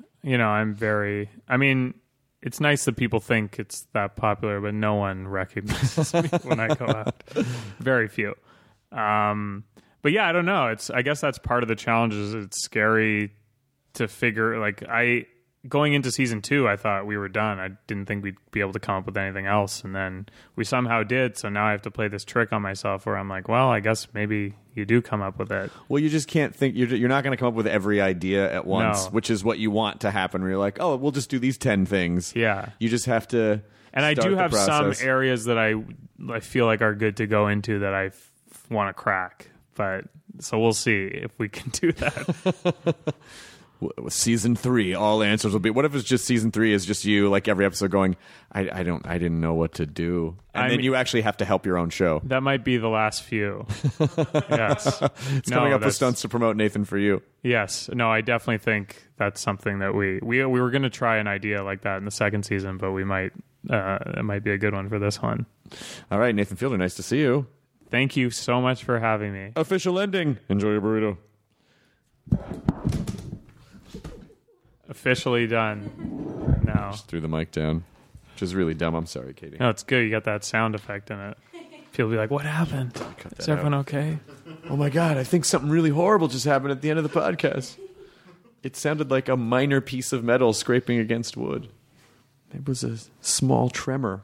I mean, it's nice that people think it's that popular, but no one recognizes me when I go out. Very few. But yeah, I don't know. I guess that's part of the challenge. Is it's scary to figure. Like, going into season 2, I thought we were done. I didn't think we'd be able to come up with anything else, and then we somehow did. So now I have to play this trick on myself where I'm like, well, I guess maybe you do come up with it. Well, you just can't think. You're not going to come up with every idea at once, No. which is what you want to happen. Where you're like, oh, we'll just do these 10 things. Yeah. You just have to. And I start do the have some process. areas that I feel like are good to go into that I want to crack. But so we'll see if we can do that. with season 3, all answers will be. What if it's just season 3 is just you, like every episode, going, I didn't know what to do, and then you actually have to help your own show. That might be the last few. Yes, it's coming up with stunts to promote Nathan for You. Yes, no, I definitely think that's something that we were going to try an idea like that in the second season, but we might it might be a good one for this one. All right, Nathan Fielder, nice to see you. Thank you so much for having me. Official ending. Enjoy your burrito. Officially done. Now. Just threw the mic down, which is really dumb. I'm sorry, Katie. No, it's good. You got that sound effect in it. People be like, what happened? Is everyone okay? Oh my God, I think something really horrible just happened at the end of the podcast. It sounded like a minor piece of metal scraping against wood. It was a small tremor.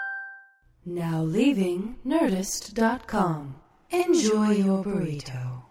Now leaving Nerdist.com. Enjoy your burrito.